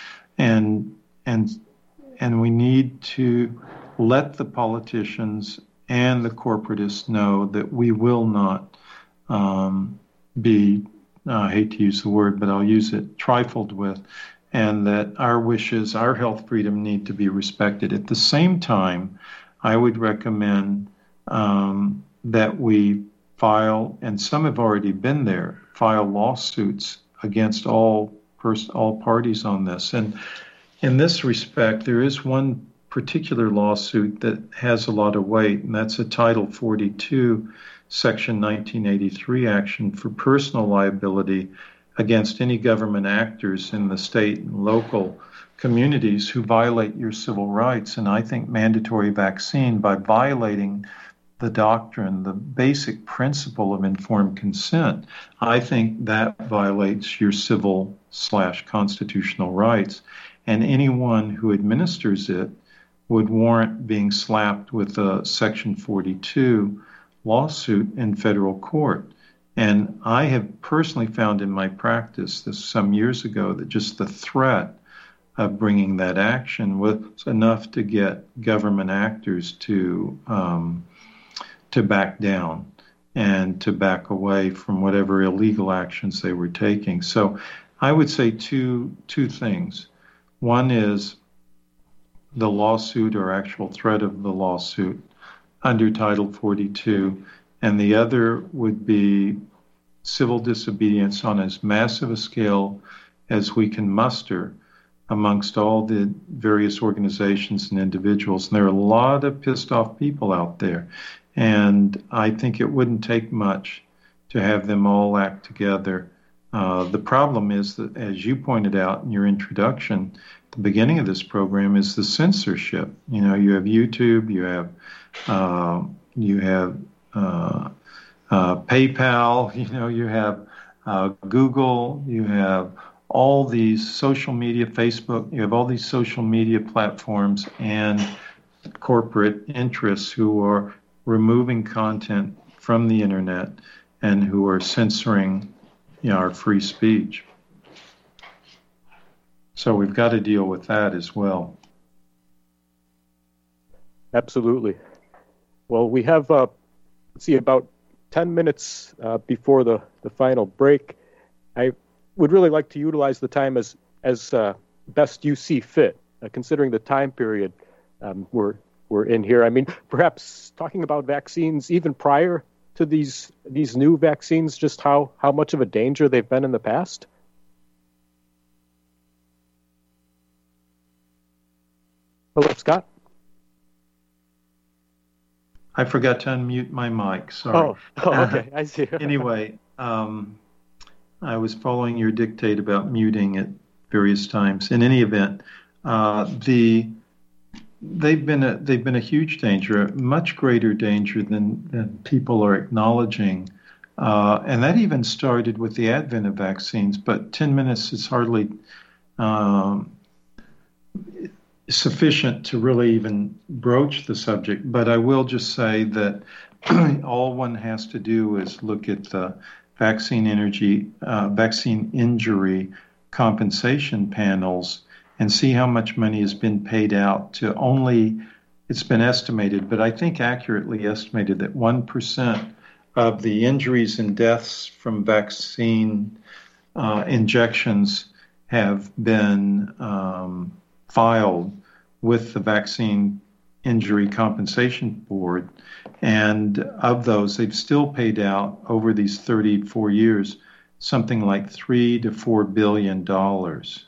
and and and we need to let the politicians and the corporatists know that we will not um, be, uh, I hate to use the word, but I'll use it, trifled with, and that our wishes, our health freedom need to be respected. At the same time, I would recommend um, that we file, and some have already been there, file lawsuits against all pers- all parties on this. And in this respect, there is one particular lawsuit that has a lot of weight, and that's a Title forty-two, Section nineteen eighty-three action for personal liability against any government actors in the state and local communities who violate your civil rights. And I think mandatory vaccine, by violating the doctrine, the basic principle of informed consent, I think that violates your civil slash constitutional rights. And anyone who administers it would warrant being slapped with a Section forty-two lawsuit in federal court. And I have personally found in my practice, this some years ago, that just the threat of bringing that action was enough to get government actors to um, to back down and to back away from whatever illegal actions they were taking. So I would say two two things. One is the lawsuit or actual threat of the lawsuit under Title forty-two, and the other would be civil disobedience on as massive a scale as we can muster amongst all the various organizations and individuals. And there are a lot of pissed off people out there, and I think it wouldn't take much to have them all act together. Uh, the problem is that, as you pointed out in your introduction, the beginning of this program is the censorship. You know, you have YouTube, you have uh, you have uh, uh, PayPal, you know, you have uh, Google, you have all these social media, Facebook, you have all these social media platforms and corporate interests who are removing content from the internet and who are censoring, you know, our free speech. So we've got to deal with that as well. Absolutely. Well, we have, uh, let's see, about ten minutes uh, before the, the final break. I would really like to utilize the time as, as uh, best you see fit. uh, considering the time period um, we're we're in here. I mean, perhaps talking about vaccines even prior to these these new vaccines, just how, how much of a danger they've been in the past? Hello, Scott? I forgot to unmute my mic. Sorry. Oh, oh okay. I see. Anyway, um, I was following your dictate about muting at various times. In any event, uh, the they've been a they've been a huge danger, a much greater danger than, than people are acknowledging. Uh, and that even started with the advent of vaccines. But ten minutes is hardly um, sufficient to really even broach the subject. But I will just say that all one has to do is look at the vaccine energy, uh, vaccine injury compensation panels and see how much money has been paid out to only, it's been estimated, but I think accurately estimated that one percent of the injuries and deaths from vaccine uh, injections have been um, filed with the Vaccine Injury Compensation Board. And of those, they've still paid out over these thirty-four years something like three to four billion dollars.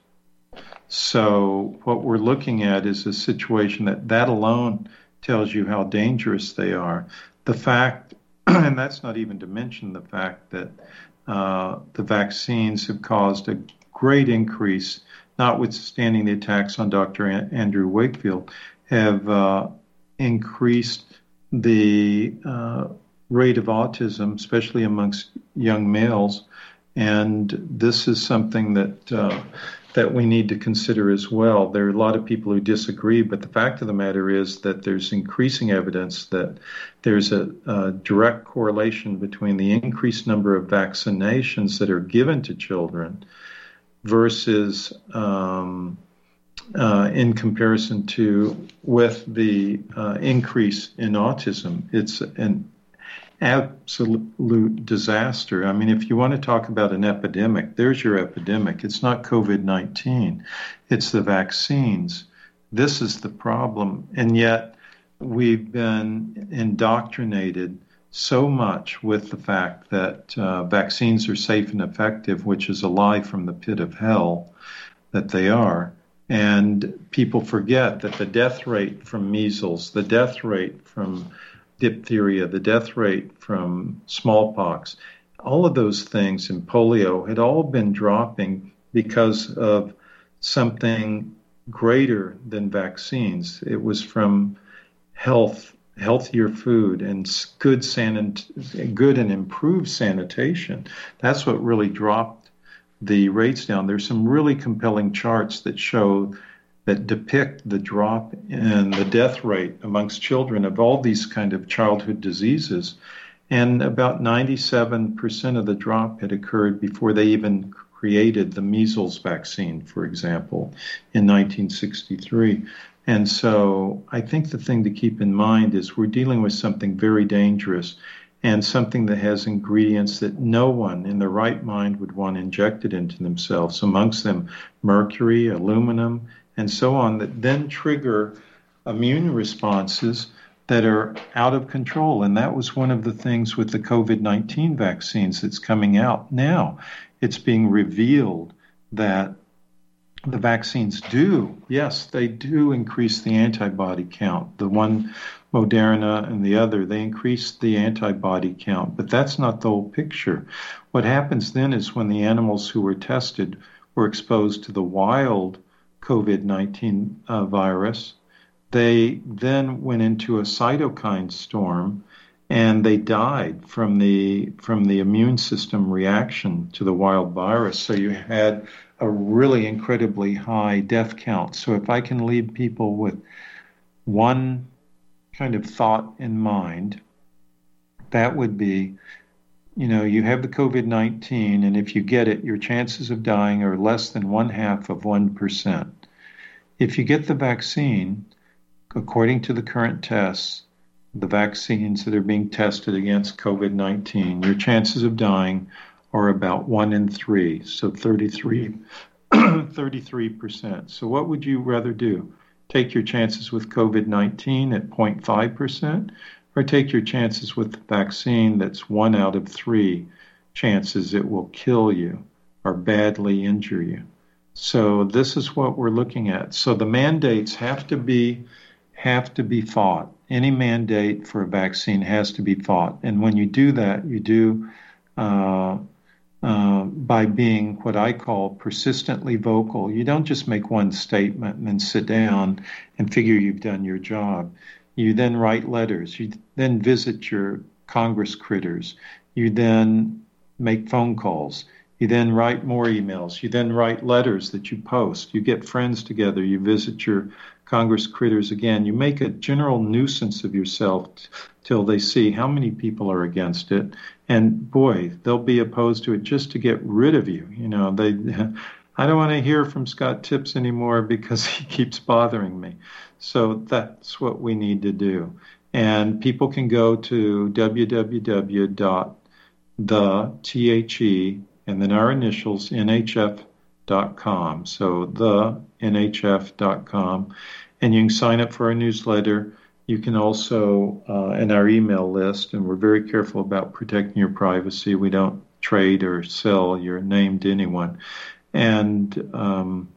So what we're looking at is a situation that that alone tells you how dangerous they are. The fact, and that's not even to mention the fact that uh, the vaccines have caused a great increase, notwithstanding the attacks on Doctor A- Andrew Wakefield, have uh, increased the uh, rate of autism, especially amongst young males. And this is something that uh, that we need to consider as well. There are a lot of people who disagree, but the fact of the matter is that there's increasing evidence that there's a, a direct correlation between the increased number of vaccinations that are given to children versus um, uh, in comparison to with the uh, increase in autism. It's an absolute disaster. I mean, if you want to talk about an epidemic, there's your epidemic. It's not COVID nineteen. It's the vaccines. This is the problem. And yet we've been indoctrinated so much with the fact that uh, vaccines are safe and effective, which is a lie from the pit of hell that they are. And people forget that the death rate from measles, the death rate from diphtheria, the death rate from smallpox, all of those things, and polio had all been dropping because of something greater than vaccines. It was from health, healthier food, and good sanit- good and improved sanitation. That's what really dropped the rates down. There's some really compelling charts that show that depict the drop in the death rate amongst children of all these kind of childhood diseases. And about ninety-seven percent of the drop had occurred before they even created the measles vaccine, for example, in nineteen sixty-three. And so I think the thing to keep in mind is we're dealing with something very dangerous and something that has ingredients that no one in their right mind would want injected into themselves, amongst them mercury, aluminum, and so on, that then trigger immune responses that are out of control. And that was one of the things with the COVID nineteen vaccines that's coming out now. It's being revealed that the vaccines do, yes, they do increase the antibody count. The one, Moderna, and the other, they increase the antibody count, but that's not the whole picture. What happens then is when the animals who were tested were exposed to the wild COVID nineteen uh, virus, they then went into a cytokine storm and they died from the from the immune system reaction to the wild virus. So you had a really incredibly high death count. So if I can leave people with one kind of thought in mind, that would be, you know, you have the COVID nineteen, and if you get it, your chances of dying are less than one half of one percent. If you get the vaccine, according to the current tests, the vaccines that are being tested against COVID nineteen, your chances of dying are about one in three, so thirty-three thirty-three percent. So what would you rather do? Take your chances with COVID nineteen at zero point five percent, or take your chances with the vaccine that's one out of three chances it will kill you or badly injure you? So this is what we're looking at. So the mandates have to be have to be fought. Any mandate for a vaccine has to be fought. And when you do that, you do uh, uh, by being what I call persistently vocal. You don't just make one statement and then sit down and figure you've done your job. You then write letters. You then visit your Congress critters. You then make phone calls. You then write more emails. You then write letters that you post. You get friends together. You visit your Congress critters again. You make a general nuisance of yourself t- till they see how many people are against it. And boy, they'll be opposed to it just to get rid of you. You know, they. I don't want to hear from Scott Tipps anymore because he keeps bothering me. So that's what we need to do. And people can go to w w w dot the the and then our initials N H F dot com. So the N H F dot com, and you can sign up for our newsletter. You can also uh, in our email list, and we're very careful about protecting your privacy. We don't trade or sell your name to anyone. And um,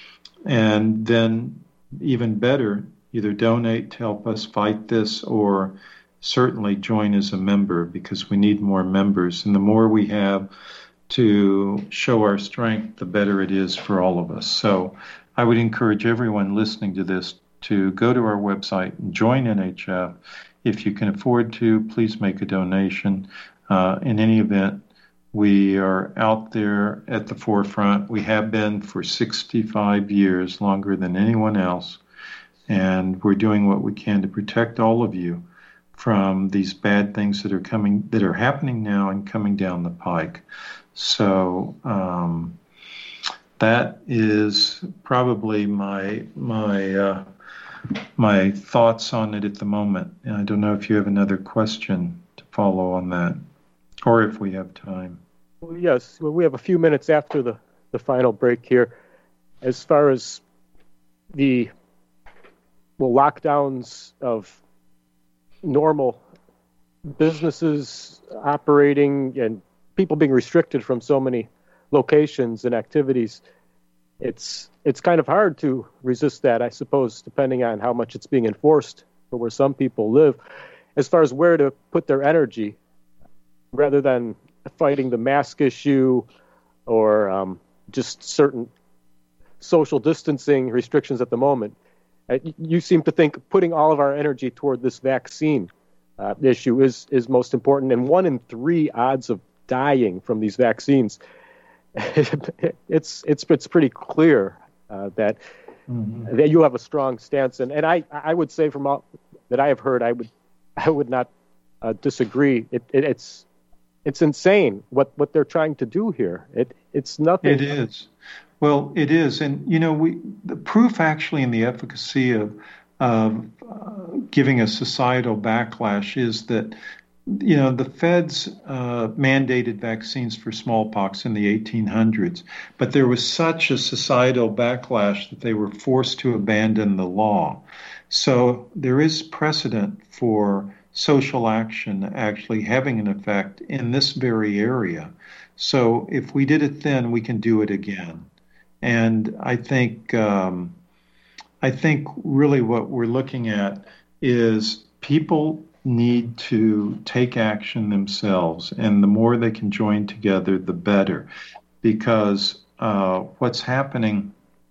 and then even better, either donate to help us fight this, or certainly join as a member, because we need more members. And the more we have to show our strength, the better it is for all of us. So I would encourage everyone listening to this to go to our website and join N H F. If you can afford to, please make a donation. Uh, in any event, we are out there at the forefront. We have been for sixty-five years, longer than anyone else. And we're doing what we can to protect all of you from these bad things that are coming, that are happening now and coming down the pike. So um, that is probably my my uh, my thoughts on it at the moment. And I don't know if you have another question to follow on that, or if we have time. Well, yes, well, we have a few minutes after the, the final break here. As far as the well lockdowns of normal businesses operating and people being restricted from so many locations and activities, it's it's kind of hard to resist that, I suppose, depending on how much it's being enforced for where some people live, as far as where to put their energy, rather than fighting the mask issue or um, just certain social distancing restrictions at the moment. Uh, you seem to think putting all of our energy toward this vaccine uh, issue is, is most important, and one in three odds of dying from these vaccines. it's it's it's pretty clear uh, that mm-hmm. that you have a strong stance, and, and I I would say from all that I have heard, I would I would not uh, disagree. It, it it's it's insane what, what they're trying to do here. It it's nothing. It is. Well, it is, and you know, we the proof actually in the efficacy of of uh, giving a societal backlash is that, you know, the feds uh, mandated vaccines for smallpox in the eighteen hundreds, but there was such a societal backlash that they were forced to abandon the law. So there is precedent for social action actually having an effect in this very area. So if we did it then, we can do it again. And I think um, I think really what we're looking at is people need to take action themselves, and the more they can join together, the better. Because uh, what's happening,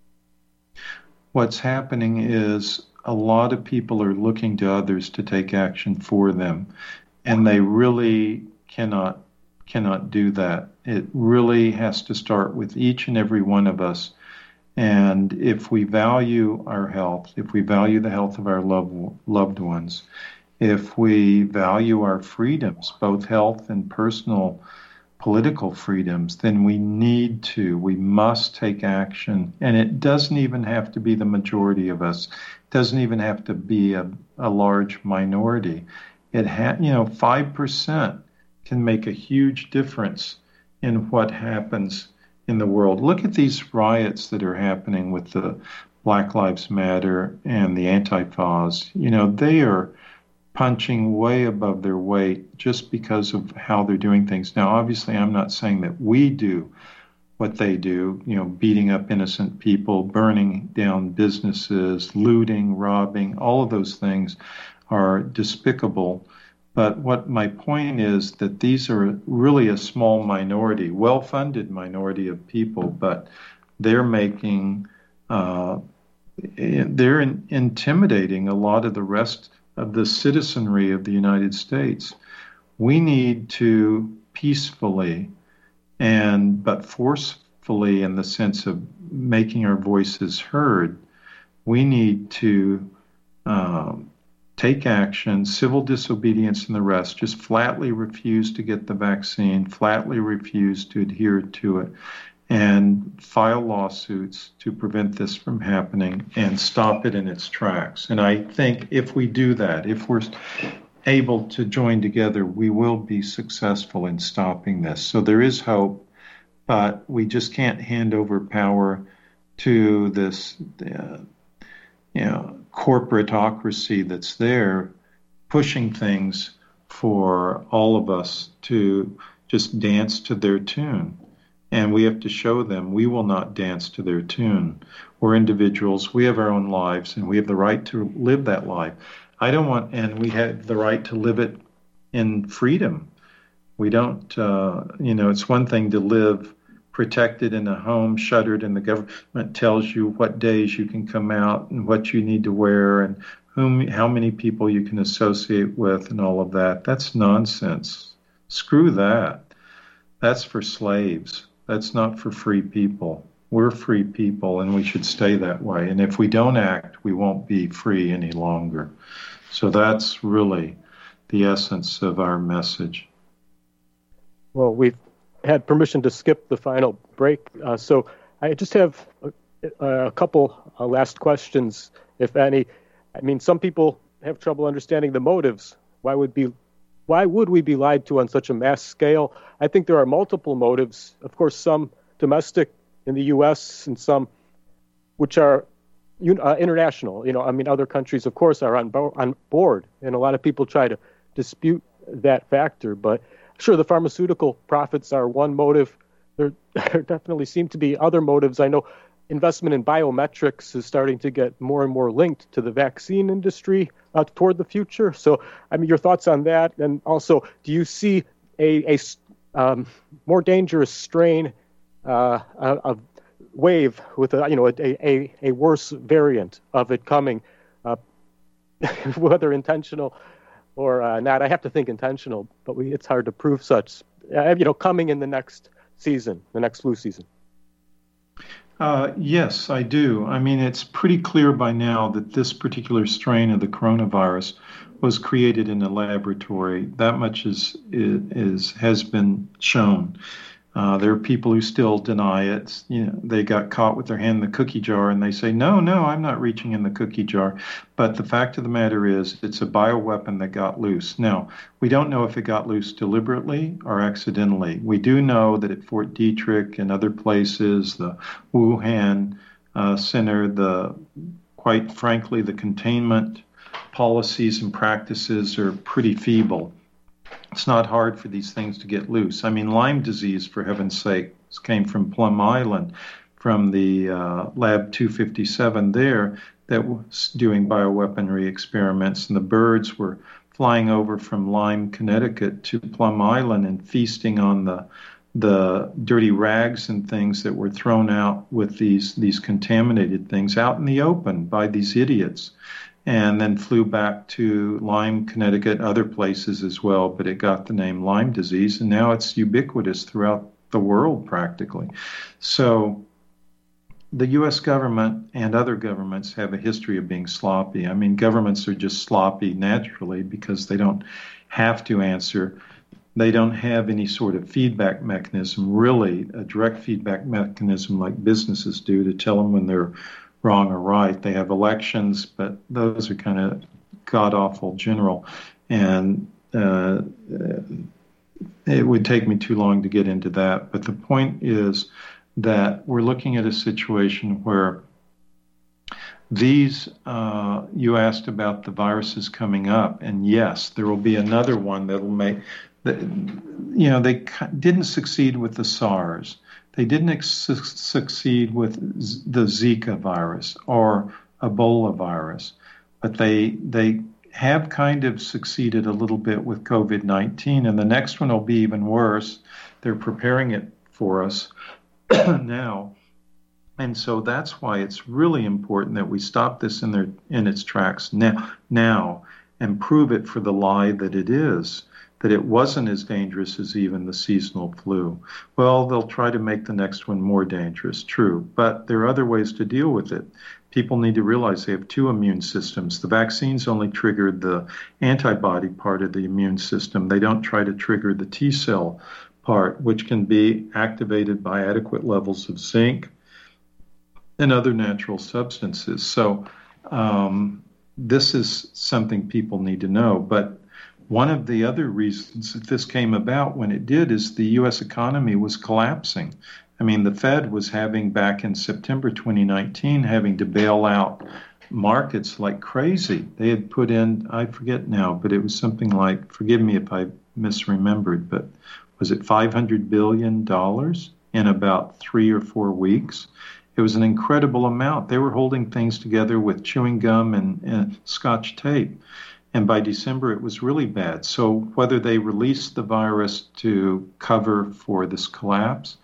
what's happening is a lot of people are looking to others to take action for them, and they really cannot cannot do that. It really has to start with each and every one of us. And if we value our health, if we value the health of our loved loved ones, if we value our freedoms, both health and personal political freedoms, then we need to, we must take action. And it doesn't even have to be the majority of us. It doesn't even have to be a, a large minority. It ha- you know, five percent can make a huge difference in what happens in the world. Look at these riots that are happening with the Black Lives Matter and the Antifas. You know, they are punching way above their weight just because of how they're doing things. Now, obviously, I'm not saying that we do what they do, you know, beating up innocent people, burning down businesses, looting, robbing, all of those things are despicable. But what my point is that these are really a small minority, well-funded minority of people, but they're making, uh, they're in, intimidating a lot of the rest of the citizenry of the United States. We need to peacefully and but forcefully, in the sense of making our voices heard, we need to um, take action, civil disobedience and the rest, just flatly refuse to get the vaccine, flatly refuse to adhere to it, and file lawsuits to prevent this from happening and stop it in its tracks. And I think if we do that, if we're able to join together, we will be successful in stopping this. So there is hope, but we just can't hand over power to this uh, you know, corporatocracy that's there pushing things for all of us to just dance to their tune. And we have to show them we will not dance to their tune. We're individuals. We have our own lives, and we have the right to live that life. I don't want, and we have the right to live it in freedom. We don't, uh, you know, it's one thing to live protected in a home, shuttered, and the government tells you what days you can come out and what you need to wear and whom, how many people you can associate with and all of that. That's nonsense. Screw that. That's for slaves. That's not for free people. We're free people, and we should stay that way. And if we don't act, we won't be free any longer. So that's really the essence of our message. Well, we've had permission to skip the final break, uh, so I just have a, a couple uh, last questions, if any. I mean, some people have trouble understanding the motives. Why would be Why would we be lied to on such a mass scale? I think there are multiple motives. Of course, some domestic in the U S and some which are uh, international. You know, I mean, other countries, of course, are on, bo- on board, and a lot of people try to dispute that factor. But sure, the pharmaceutical profits are one motive. There, there definitely seem to be other motives. I know investment in biometrics is starting to get more and more linked to the vaccine industry uh, toward the future. So, I mean, your thoughts on that, and also, do you see a, a um, more dangerous strain, uh, a, a wave with a you know a, a, a worse variant of it coming, uh, whether intentional or uh, not? I have to think intentional, but we, it's hard to prove such. Uh, you know, coming in the next season, the next flu season. Uh, yes, I do. I mean, it's pretty clear by now that this particular strain of the coronavirus was created in a laboratory. That much is is has been shown. Uh, there are people who still deny it. You know, they got caught with their hand in the cookie jar, and they say, "No, no, I'm not reaching in the cookie jar." But the fact of the matter is, it's a bioweapon that got loose. Now, we don't know if it got loose deliberately or accidentally. We do know that at Fort Detrick and other places, the Wuhan uh, Center, the quite frankly, the containment policies and practices are pretty feeble. It's not hard for these things to get loose. I mean, Lyme disease, for heaven's sake, came from Plum Island, from the uh, Lab two fifty-seven there that was doing bioweaponry experiments, and the birds were flying over from Lyme, Connecticut to Plum Island and feasting on the the dirty rags and things that were thrown out with these these contaminated things out in the open by these idiots. And then flew back to Lyme, Connecticut, other places as well, but it got the name Lyme disease, and now it's ubiquitous throughout the world practically. So the U S government and other governments have a history of being sloppy. I mean, governments are just sloppy naturally because they don't have to answer. They don't have any sort of feedback mechanism, really, a direct feedback mechanism like businesses do to tell them when they're wrong or right. They have elections, but those are kind of god-awful general. And uh, it would take me too long to get into that. But the point is that we're looking at a situation where these, uh, you asked about the viruses coming up, and yes, there will be another one that'll make, that, you know, they didn't succeed with the SARS. They didn't ex- succeed with the Zika virus or Ebola virus, but they they have kind of succeeded a little bit with COVID nineteen, and the next one will be even worse. They're preparing it for us now. And so that's why it's really important that we stop this in their in its tracks now, now and prove it for the lie that it is, that it wasn't as dangerous as even the seasonal flu. Well, they'll try to make the next one more dangerous, true, but there are other ways to deal with it. People need to realize they have two immune systems. The vaccines only triggered the antibody part of the immune system. They don't try to trigger the T cell part, which can be activated by adequate levels of zinc and other natural substances. So um, this is something people need to know. But one of the other reasons that this came about when it did is the U S economy was collapsing. I mean, the Fed was having, back in September twenty nineteen, having to bail out markets like crazy. They had put in, I forget now, but it was something like, forgive me if I misremembered, but was it five hundred billion dollars in about three or four weeks? It was an incredible amount. They were holding things together with chewing gum and, and Scotch tape. And by December, it was really bad. So whether they released the virus to cover for this collapse,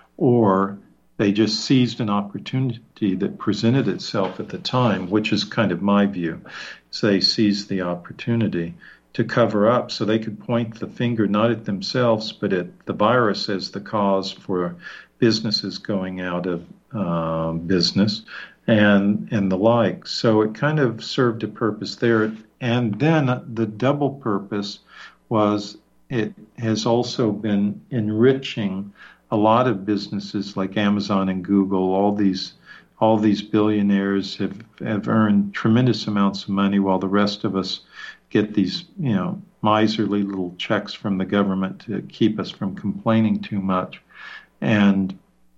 or they just seized an opportunity that presented itself at the time, which is kind of my view. So they seized the opportunity to cover up so they could point the finger not at themselves, but at the virus as the cause for businesses going out of uh, business and and the like. So it kind of served a purpose there. And then the double purpose was it has also been enriching a lot of businesses like Amazon and Google. All these all these billionaires have, have earned tremendous amounts of money while the rest of us get these, you know, miserly little checks from the government to keep us from complaining too much. And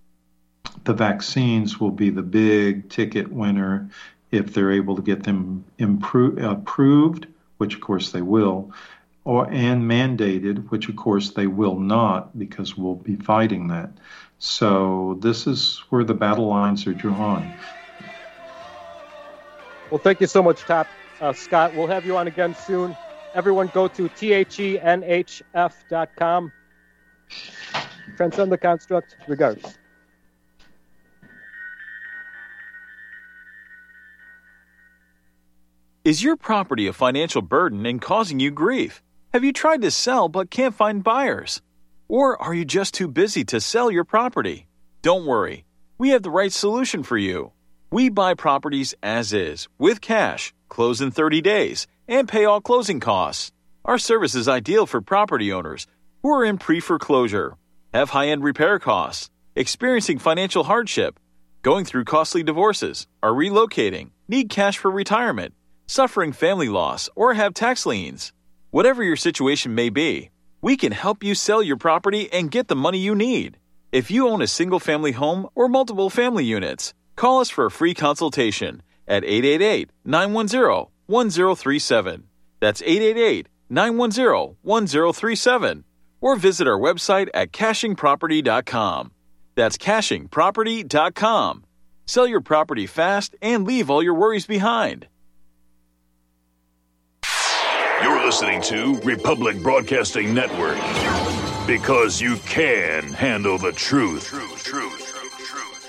the vaccines will be the big ticket winner if they're able to get them improve, approved, which of course they will, or and mandated, which of course they will not, because we'll be fighting that. So this is where the battle lines are drawn. Well, thank you so much, Top. Uh, Scott, we'll have you on again soon. Everyone go to T H E N H F dot com. Transcend the construct. Regards. Is your property a financial burden and causing you grief? Have you tried to sell but can't find buyers? Or are you just too busy to sell your property? Don't worry. We have the right solution for you. We buy properties as is, with cash, close in thirty days, and pay all closing costs. Our service is ideal for property owners who are in pre-foreclosure, have high-end repair costs, experiencing financial hardship, going through costly divorces, are relocating, need cash for retirement, suffering family loss, or have tax liens. Whatever your situation may be, we can help you sell your property and get the money you need. If you own a single-family home or multiple family units, call us for a free consultation at eight eight eight, nine one zero, one zero three seven. That's eight eight eight, nine one zero, one zero three seven. Or visit our website at caching property dot com. That's caching property dot com. Sell your property fast and leave all your worries behind. You're listening to Republic Broadcasting Network, because you can handle the truth. Truth, truth.